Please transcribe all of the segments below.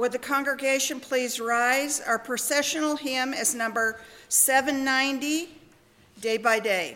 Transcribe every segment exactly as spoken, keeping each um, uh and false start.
Would the congregation please rise? Our processional hymn is number seven ninety, Day by Day.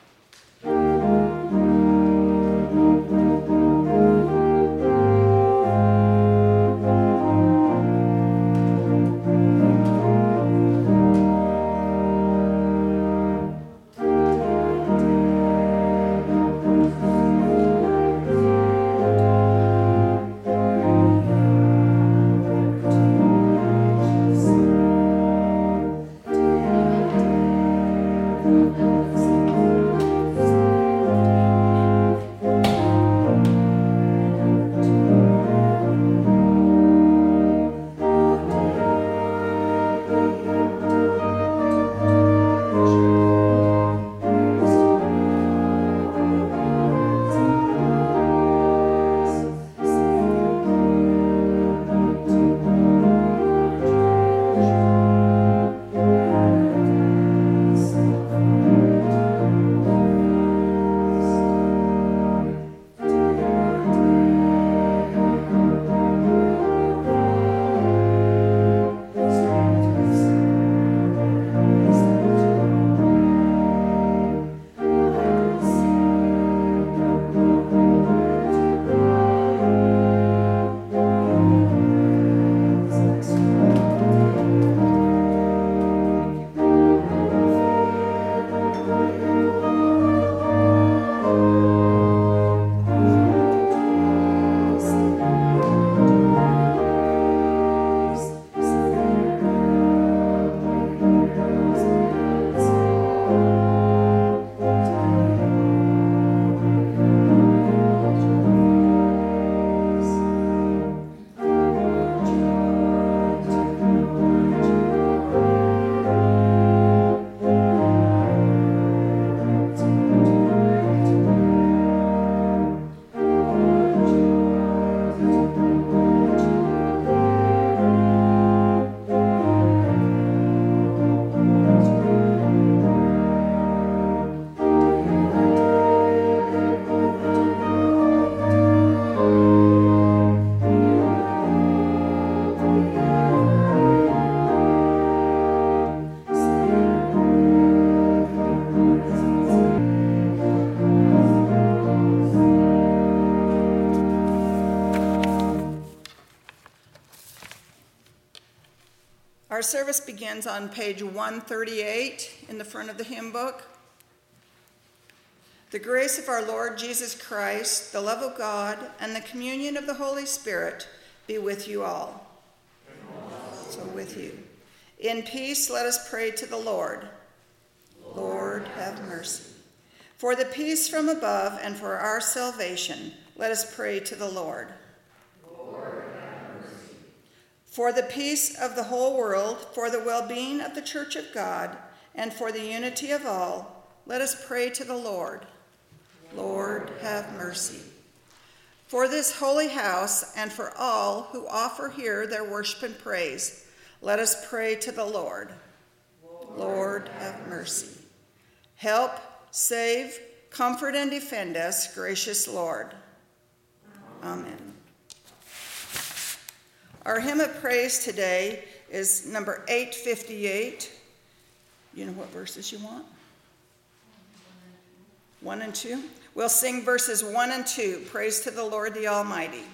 Our service begins on page one thirty-eight in the front of the hymn book. The grace of our Lord Jesus Christ, the love of God, and the communion of the Holy Spirit be with you all. So with you. In peace, let us pray to the Lord. Lord, have mercy. For the peace from above and for our salvation, let us pray to the Lord. For the peace of the whole world, for the well-being of the Church of God, and for the unity of all, let us pray to the Lord. Lord, have mercy. For this holy house, and for all who offer here their worship and praise, let us pray to the Lord. Lord, have mercy. Help, save, comfort, and defend us, gracious Lord. Amen. Our hymn of praise today is number eight fifty-eight. You know what verses you want? One and two? We'll sing verses one and two. Praise to the Lord the Almighty.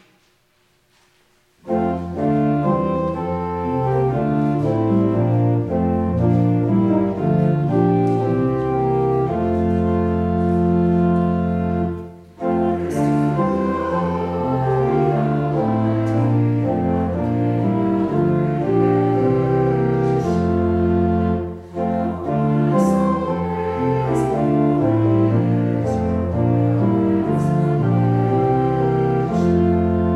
Thank you.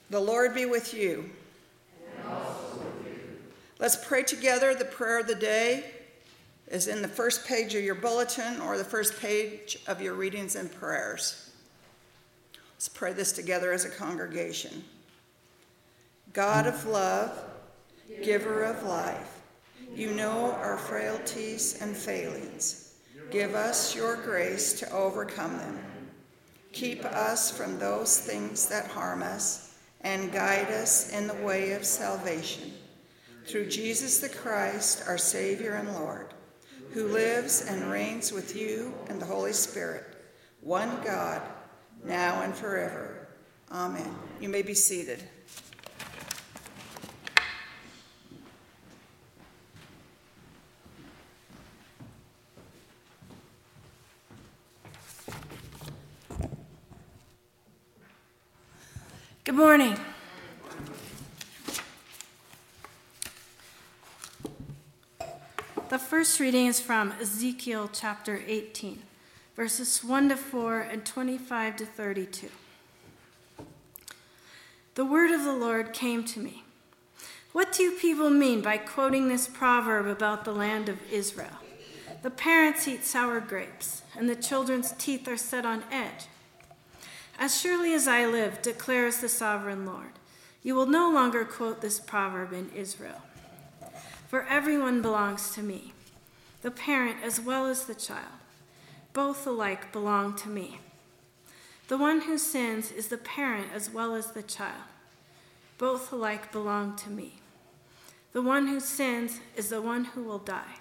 The Lord be with you. And also with you. Let's pray together. The prayer of the day is in the first page of your bulletin or the first page of your readings and prayers. Let's pray this together as a congregation. God of love, giver of life, you know our frailties and failings. Give us your grace to overcome them. Keep us from those things that harm us, and guide us in the way of salvation. Through Jesus the Christ, our Savior and Lord, who lives and reigns with you and the Holy Spirit, one God, now and forever. Amen. You may be seated. Good morning. The first reading is from Ezekiel chapter eighteen, verses one to four and twenty-five to thirty-two. The word of the Lord came to me. What do you people mean by quoting this proverb about the land of Israel? The parents eat sour grapes, and the children's teeth are set on edge. As surely as I live, declares the sovereign Lord, you will no longer quote this proverb in Israel. For everyone belongs to me, the parent as well as the child. Both alike belong to me. The one who sins is the parent as well as the child. Both alike belong to me. The one who sins is the one who will die.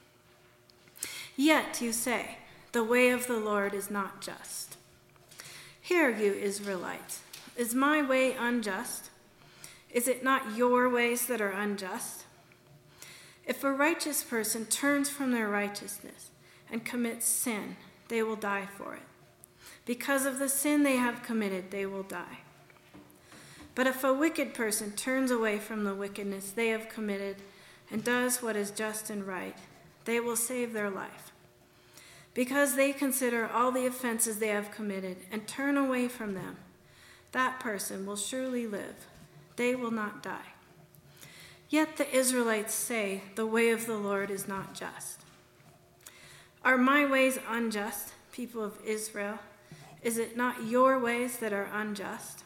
Yet you say, the way of the Lord is not just. Hear, you Israelites, is my way unjust? Is it not your ways that are unjust? If a righteous person turns from their righteousness and commits sin, they will die for it. Because of the sin they have committed, they will die. But if a wicked person turns away from the wickedness they have committed and does what is just and right, they will save their life. Because they consider all the offenses they have committed and turn away from them, that person will surely live. They will not die. Yet the Israelites say, the way of the Lord is not just. Are my ways unjust, people of Israel? Is it not your ways that are unjust?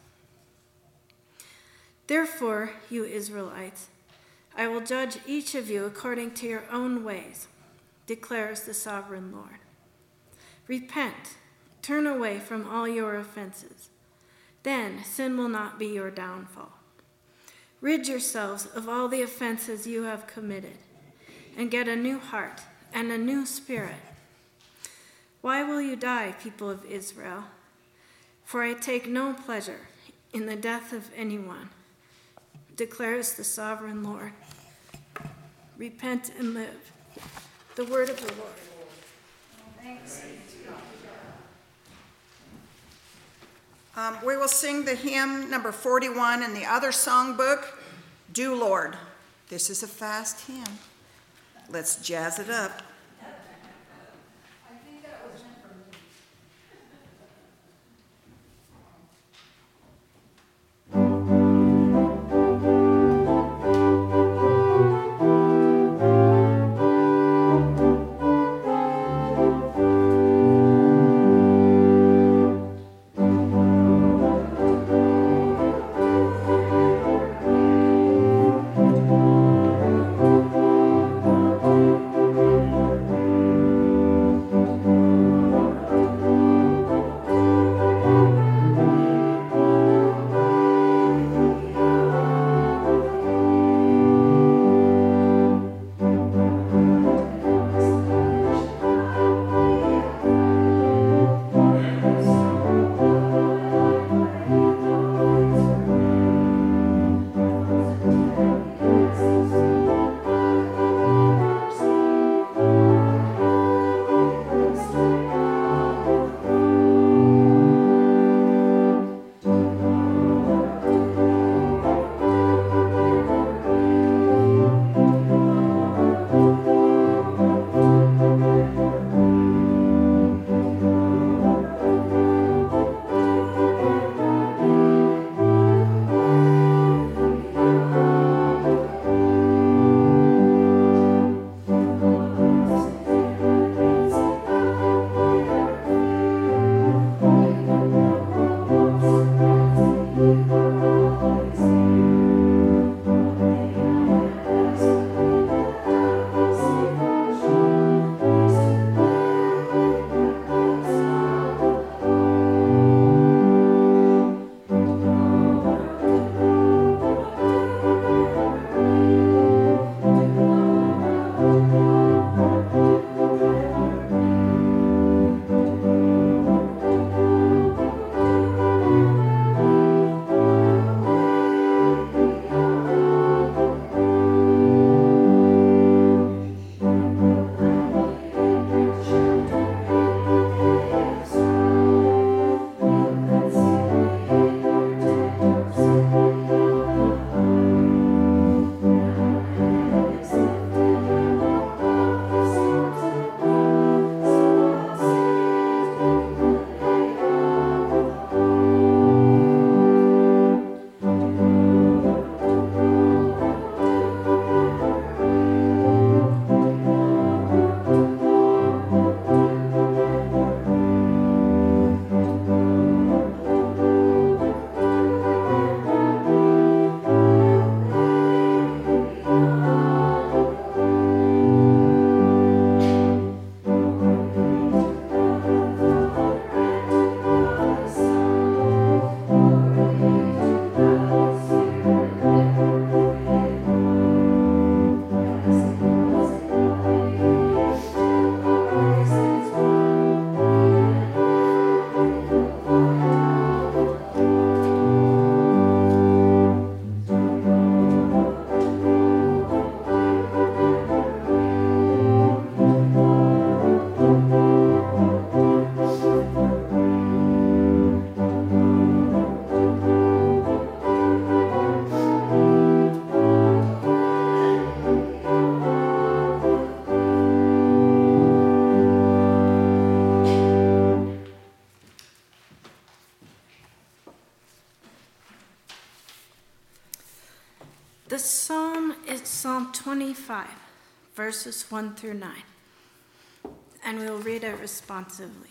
Therefore, you Israelites, I will judge each of you according to your own ways, declares the sovereign Lord. Repent, turn away from all your offenses. Then sin will not be your downfall. Rid yourselves of all the offenses you have committed, and get a new heart and a new spirit. Why will you die, people of Israel? For I take no pleasure in the death of anyone, declares the sovereign Lord. Repent and live. The word of the Lord. Thanks. Um, we will sing the hymn number forty-one in the other songbook, Do Lord. This is a fast hymn. Let's jazz it up. Thank you. The psalm is Psalm twenty-five, verses one through nine, and we'll read it responsively.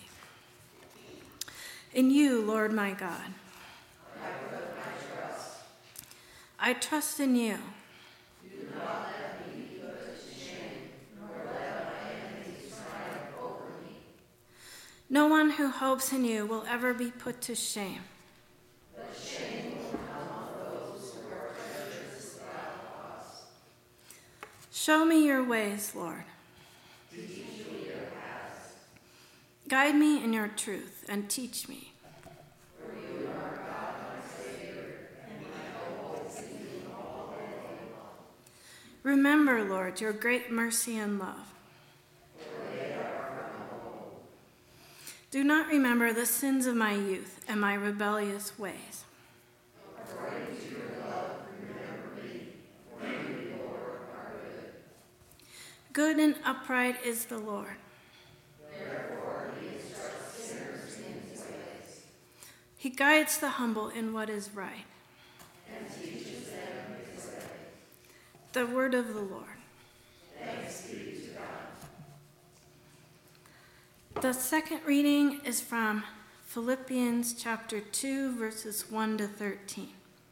In you, Lord my God, I put my trust. I trust in you. Do not let me be put to shame, nor let my enemies triumph over me. No one who hopes in you will ever be put to shame. But shame will come on those who are treacherous without cause. Show me your ways, Lord. Teach me your paths. Guide me in your truth and teach me. For you are God, my Savior, and my hope is in you all day long. Remember, Lord, your great mercy and love. For they are from home. Do not remember the sins of my youth and my rebellious ways. According to your love, remember me, for you, Lord, are good. Good and upright is the Lord. Therefore he instructs sinners in his ways, He guides the humble in what is right. and teaches them his way. The word of the Lord. Thanks be to God. The second reading is from Philippians chapter two, verses one to thirteen.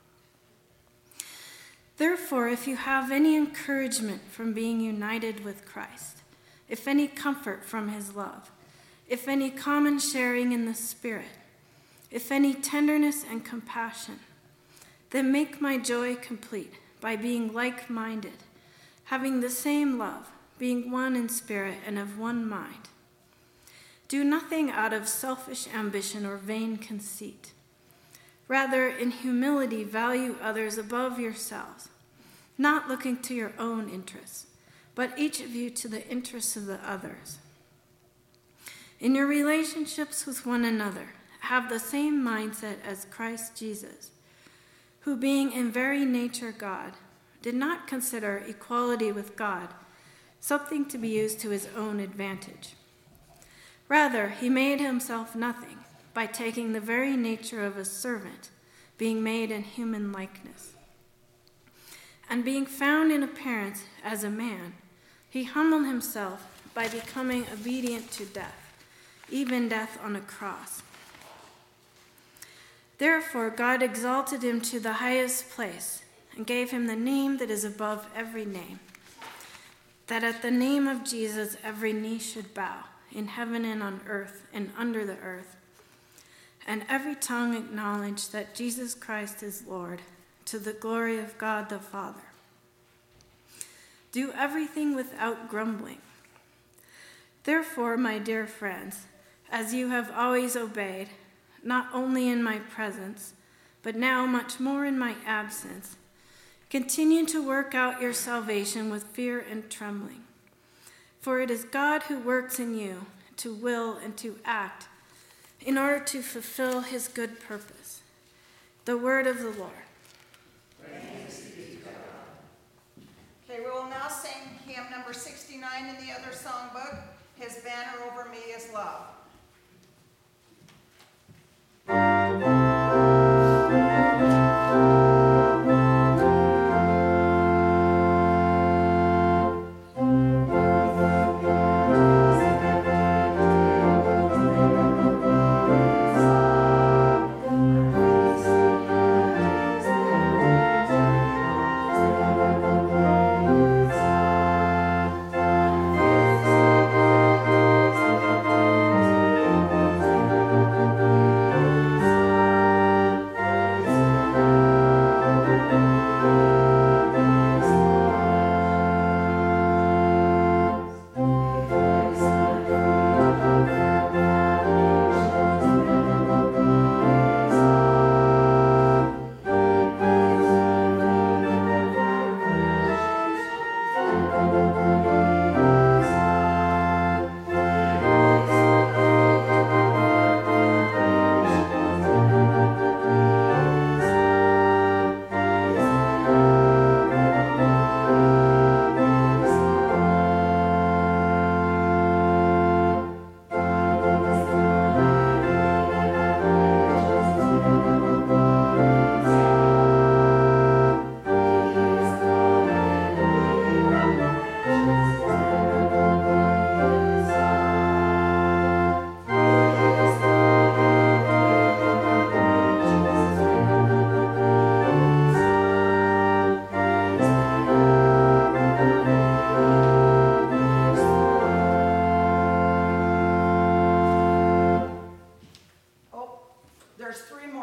Therefore, if you have any encouragement from being united with Christ, if any comfort from his love, if any common sharing in the Spirit, if any tenderness and compassion, then make my joy complete by being like-minded, having the same love, being one in spirit and of one mind. Do nothing out of selfish ambition or vain conceit. Rather, in humility, value others above yourselves, not looking to your own interests, but each of you to the interests of the others. In your relationships with one another, have the same mindset as Christ Jesus, who being in very nature God, did not consider equality with God something to be used to his own advantage. Rather, he made himself nothing by taking the very nature of a servant, being made in human likeness. And being found in appearance as a man, he humbled himself by becoming obedient to death, even death on a cross. Therefore, God exalted him to the highest place and gave him the name that is above every name, that at the name of Jesus every knee should bow, in heaven and on earth and under the earth, and every tongue acknowledge that Jesus Christ is Lord, to the glory of God the Father. Do everything without grumbling. Therefore, my dear friends, as you have always obeyed, not only in my presence, but now much more in my absence, continue to work out your salvation with fear and trembling. For it is God who works in you to will and to act in order to fulfill his good purpose. The word of the Lord. Thanks be to God. Okay, we will now sing hymn number sixty-nine in the other songbook, His Banner Over Me is Love. Thank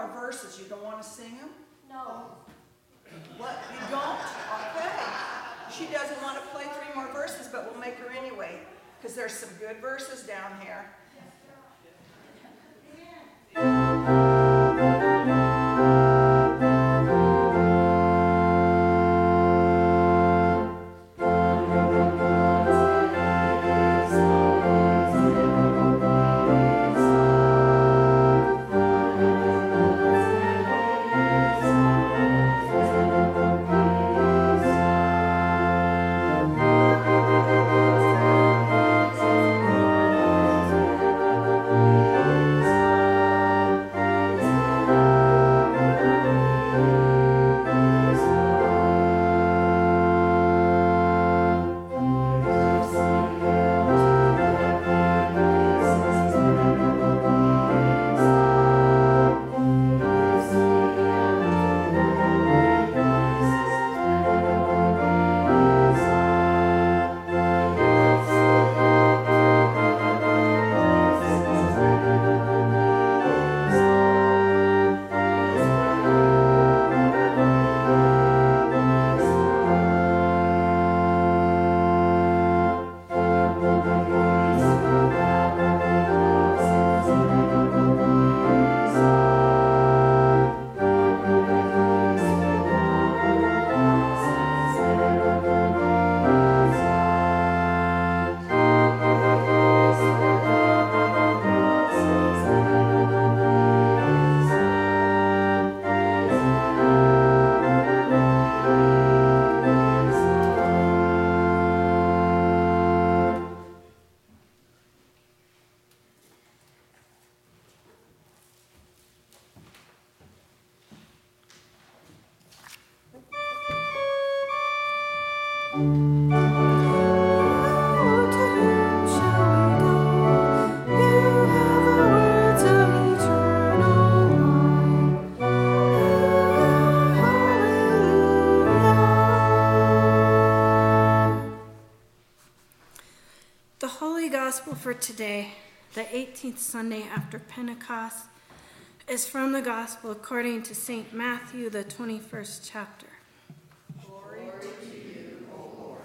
more verses. You don't want to sing them? No. What? You don't? Okay. She doesn't want to play three more verses, but we'll make her anyway, because there's some good verses down here. Gospel for today, the eighteenth Sunday after Pentecost, is from the Gospel according to Saint Matthew, the twenty-first chapter. Glory to you, O Lord.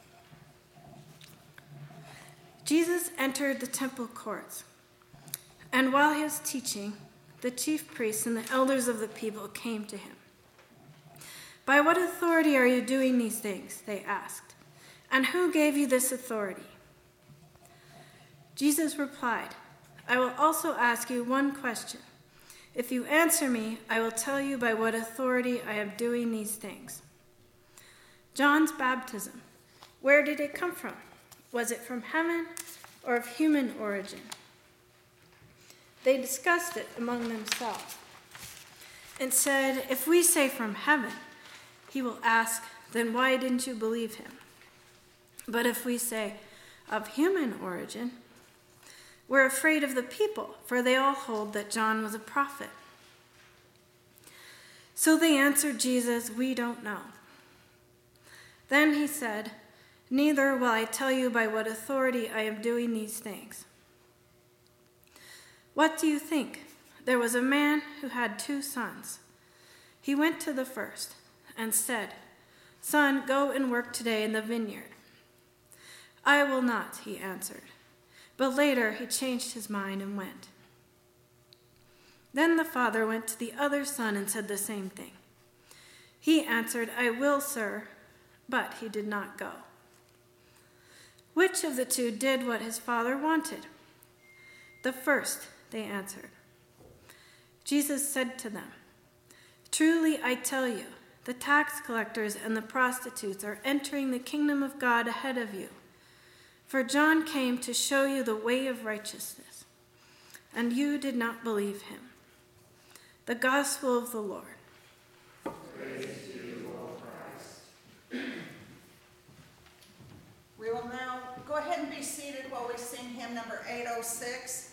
Jesus entered the temple courts, and while he was teaching, the chief priests and the elders of the people came to him. "By what authority are you doing these things?" they asked. "And who gave you this authority?" Jesus replied, "I will also ask you one question. If you answer me, I will tell you by what authority I am doing these things. John's baptism, where did it come from? Was it from heaven or of human origin?" They discussed it among themselves and said, "If we say from heaven," he will ask, "then why didn't you believe him? But if we say of human origin, we're afraid of the people, for they all hold that John was a prophet." So they answered Jesus, "We don't know." Then he said, "Neither will I tell you by what authority I am doing these things. What do you think? There was a man who had two sons. He went to the first and said, 'Son, go and work today in the vineyard.' 'I will not,' he answered. But later he changed his mind and went. Then the father went to the other son and said the same thing. He answered, 'I will, sir,' but he did not go. Which of the two did what his father wanted?" "The first," they answered. Jesus said to them, "Truly I tell you, the tax collectors and the prostitutes are entering the kingdom of God ahead of you. For John came to show you the way of righteousness, and you did not believe him." The Gospel of the Lord. Praise to you, O Christ. We will now go ahead and be seated while we sing hymn number eight oh six.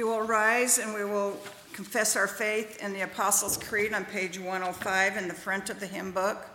you will rise and we will confess our faith in the Apostles' Creed on page one oh five in the front of the hymn book.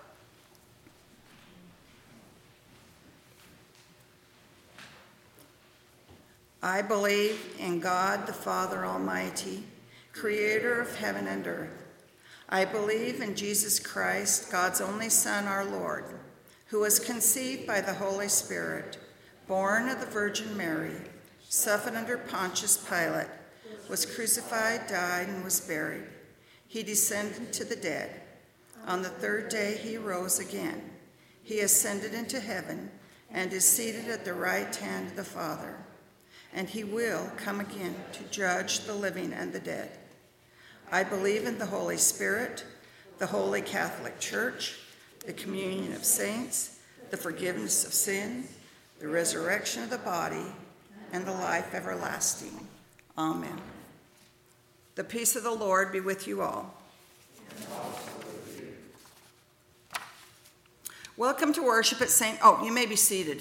I believe in God the Father Almighty, creator of heaven and earth. I believe in Jesus Christ, God's only Son, our Lord, who was conceived by the Holy Spirit, born of the Virgin Mary, suffered under Pontius Pilate, was crucified, died, and was buried. He descended to the dead. On the third day he rose again. He ascended into heaven and is seated at the right hand of the Father. And he will come again to judge the living and the dead. I believe in the Holy Spirit, the Holy Catholic Church, the communion of saints, the forgiveness of sin, the resurrection of the body, and the life everlasting. Amen. The peace of the Lord be with you all. And also with you. Welcome to worship at Saint Oh, you may be seated.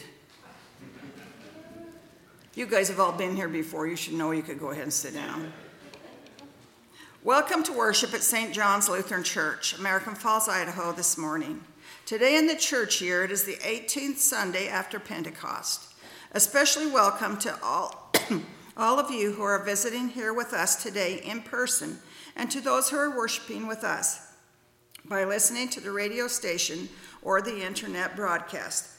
You guys have all been here before. You should know you could go ahead and sit down. Welcome to worship at Saint John's Lutheran Church, American Falls, Idaho, this morning. Today in the church year, it is the eighteenth Sunday after Pentecost. Especially welcome to all, all of you who are visiting here with us today in person, and to those who are worshiping with us by listening to the radio station or the internet broadcast.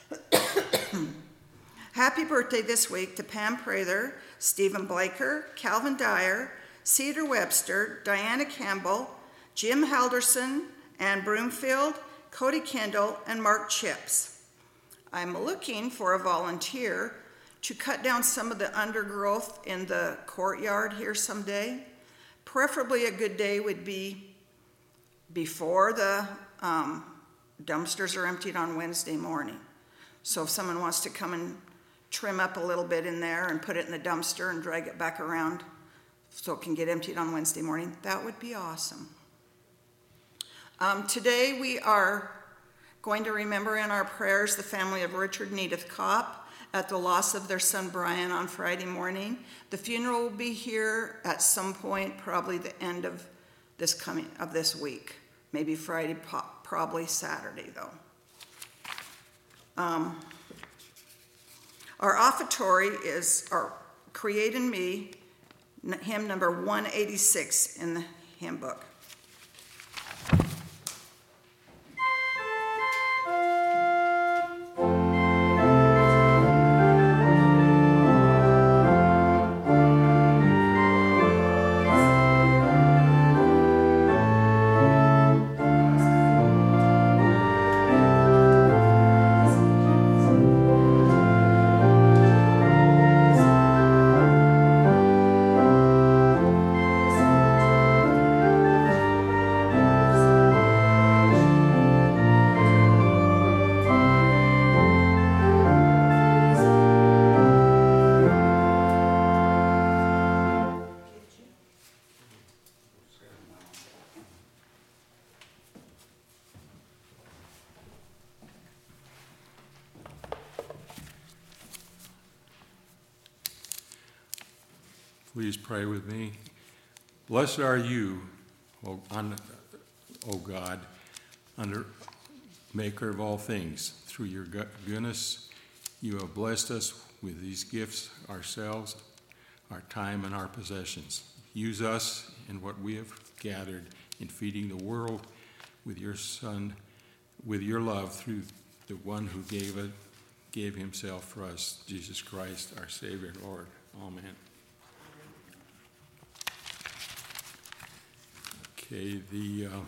Happy birthday this week to Pam Prather, Stephen Blaker, Calvin Dyer, Cedar Webster, Diana Campbell, Jim Halderson, Ann Broomfield, Cody Kendall, and Mark Chips. I'm looking for a volunteer to cut down some of the undergrowth in the courtyard here someday. Preferably a good day would be before the um, dumpsters are emptied on Wednesday morning. So if someone wants to come and trim up a little bit in there and put it in the dumpster and drag it back around so it can get emptied on Wednesday morning, that would be awesome. Um, today we are going to remember in our prayers the family of Richard and Edith Kopp at the loss of their son Brian on Friday morning. The funeral will be here at some point, probably the end of this coming of this week, maybe Friday, probably Saturday though. Um, Our offertory is our Create in Me, hymn number one eighty-six in the hymn book. Please pray with me. Blessed are you, O, on, o God, under maker of all things. Through your goodness, you have blessed us with these gifts, ourselves, our time, and our possessions. Use us in what we have gathered in feeding the world with your Son, with your love through the one who gave it, gave himself for us, Jesus Christ, our Savior and Lord. Amen. Okay, the uh,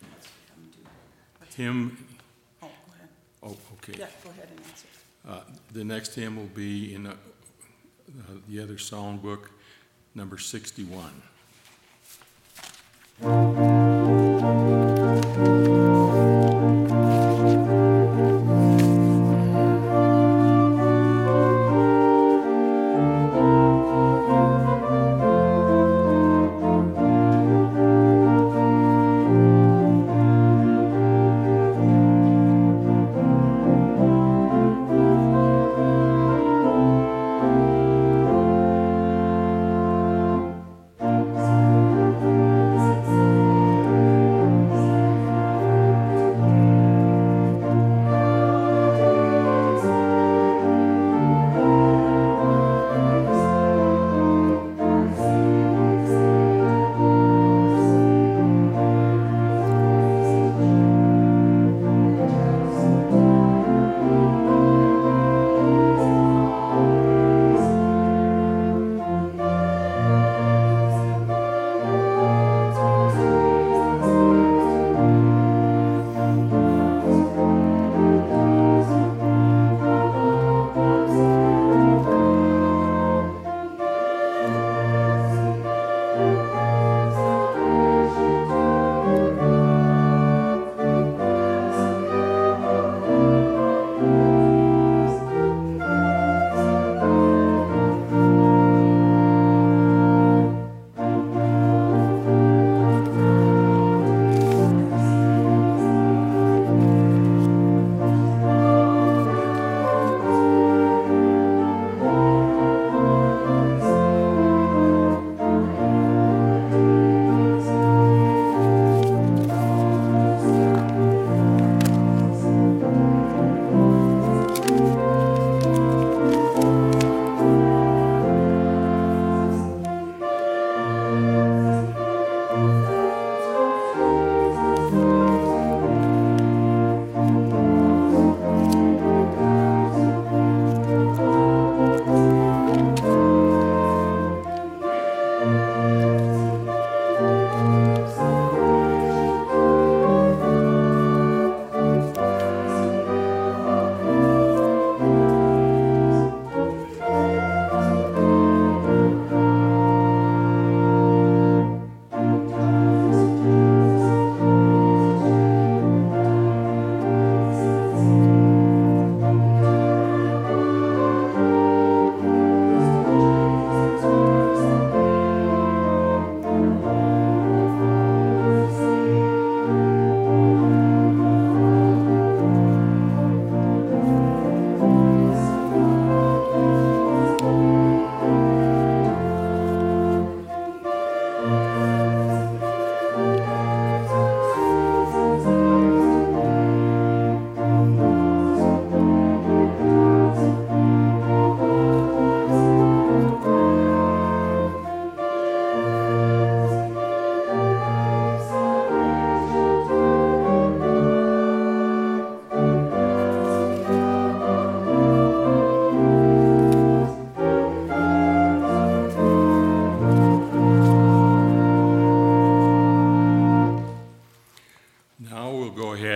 hymn. Oh, go ahead. Oh, okay. Yeah, go ahead and answer. Uh, the next hymn will be in uh, uh, the other song book, number sixty-one.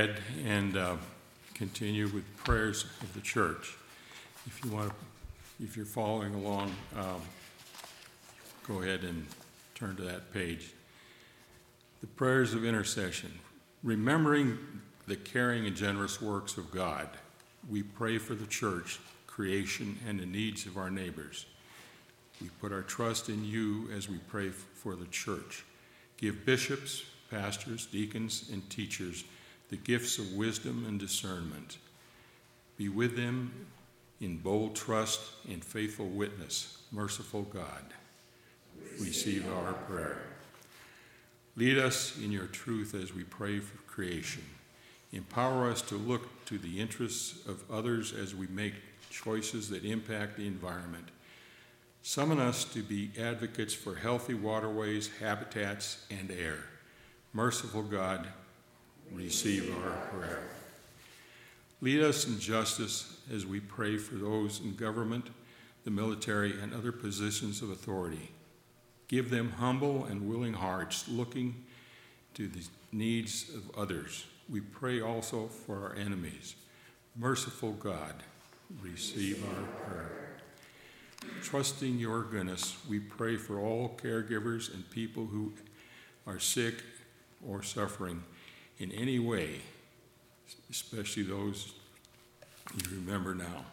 ahead and uh, continue with prayers of the church. If you want to, if you're following along, um, go ahead and turn to that page. The prayers of intercession. Remembering the caring and generous works of God, we pray for the church, creation, and the needs of our neighbors. We put our trust in you as we pray for the church. Give bishops, pastors, deacons, and teachers the gifts of wisdom and discernment. Be with them in bold trust and faithful witness. Merciful God, receive our prayer. Lead us in your truth as we pray for creation. Empower us to look to the interests of others as we make choices that impact the environment. Summon us to be advocates for healthy waterways, habitats, and air. Merciful God, receive our prayer. Lead us in justice as we pray for those in government, the military, and other positions of authority. Give them humble and willing hearts, looking to the needs of others. We pray also for our enemies. Merciful God, receive our prayer. Trusting your goodness, we pray for all caregivers and people who are sick or suffering in any way, especially those you remember now.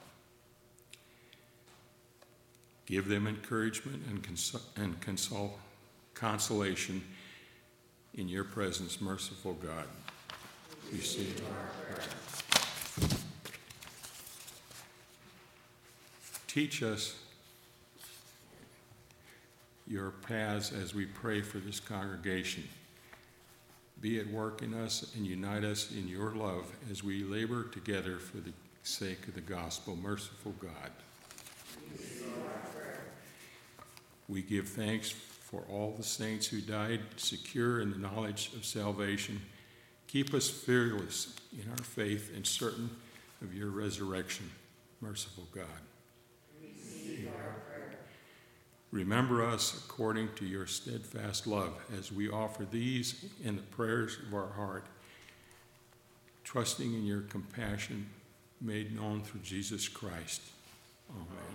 Give them encouragement and, cons- and consol- consolation in your presence, merciful God. Receive our prayer. Teach us your paths as we pray for this congregation. Be at work in us and unite us in your love as we labor together for the sake of the gospel. Merciful God, we give thanks for all the saints who died secure in the knowledge of salvation. Keep us fearless in our faith and certain of your resurrection. Merciful God, receive our prayer. Remember us according to your steadfast love as we offer these in the prayers of our heart, trusting in your compassion made known through Jesus Christ. Amen.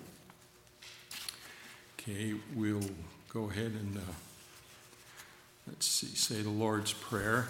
Okay, we'll go ahead and, uh, let's see, say the Lord's Prayer.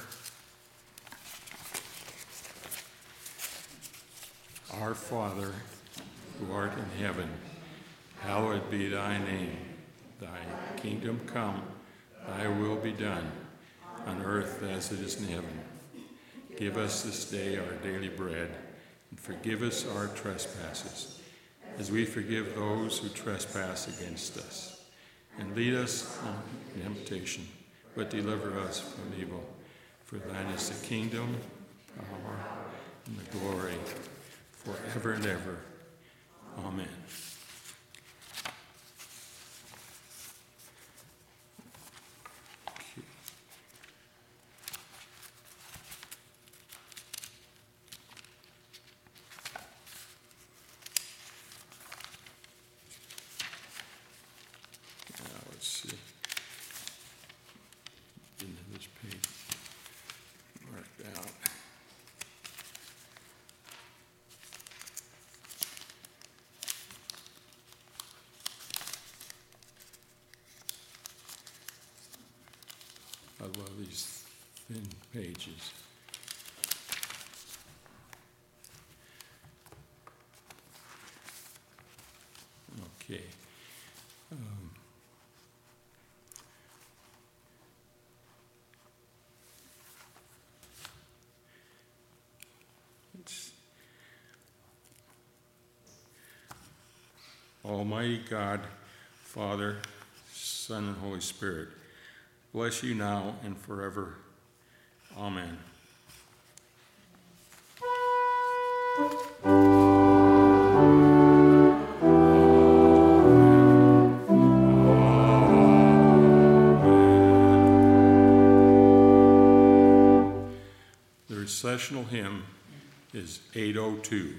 Our Father, who art in heaven, hallowed be thy name. Thy kingdom come, thy will be done, on earth as it is in heaven. Give us this day our daily bread, and forgive us our trespasses, as we forgive those who trespass against us. And lead us not into temptation, but deliver us from evil. For thine is the kingdom, power, and the glory, forever and ever. Amen. I love these thin pages. Okay. Um, it's Almighty God, Father, Son, and Holy Spirit, bless you now and forever. Amen. The recessional hymn is eight oh two.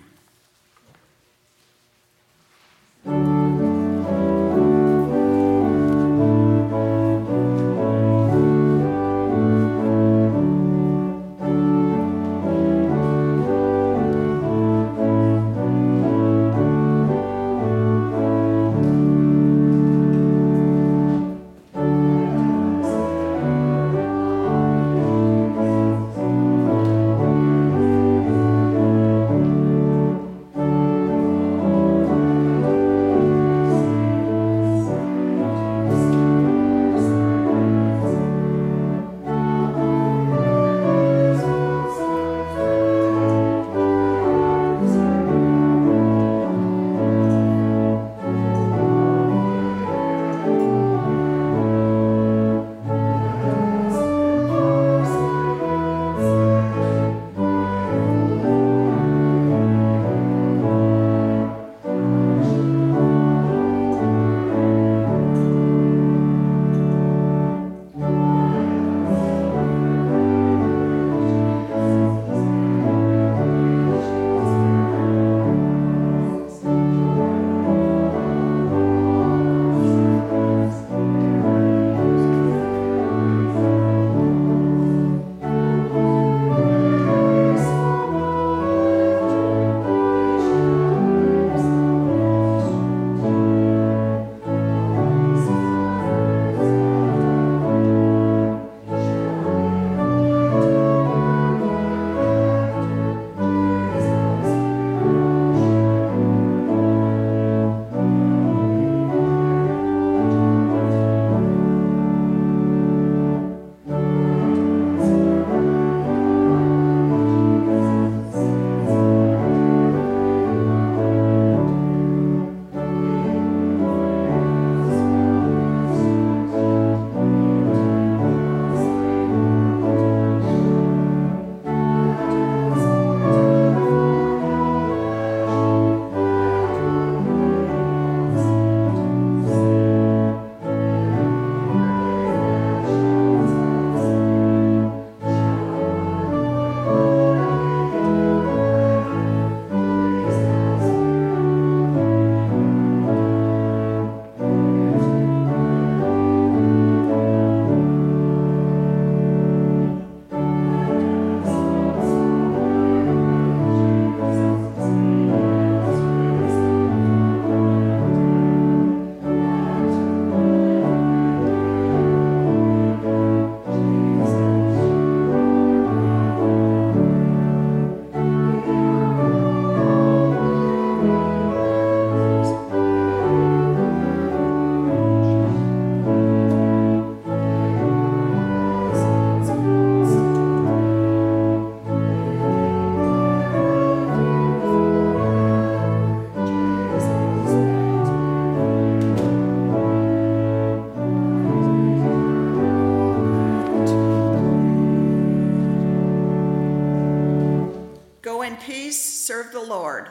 serve the Lord.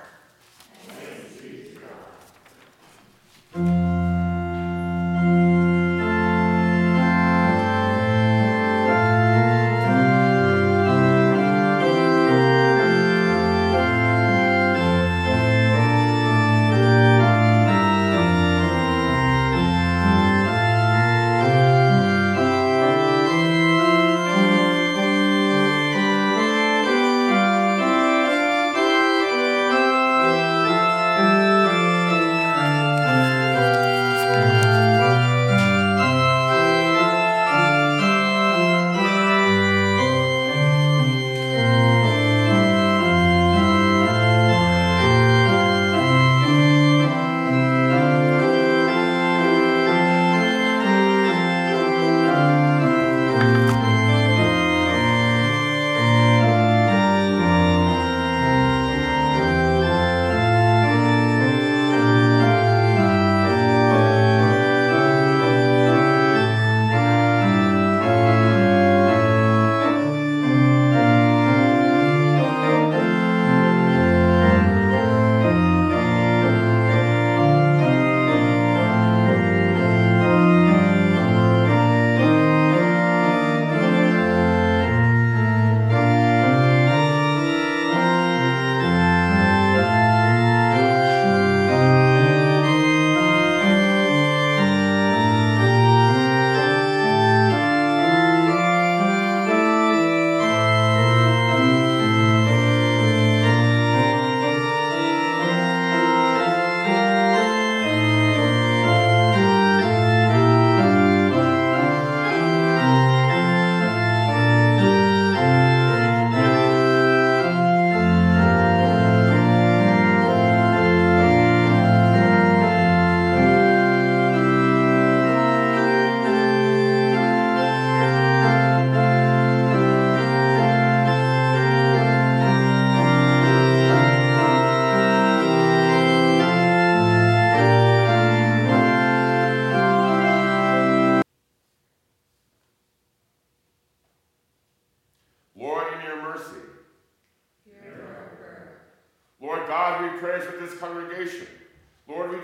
Lord, in your mercy. Hear our prayer. Lord God, we pray for this congregation. Lord, we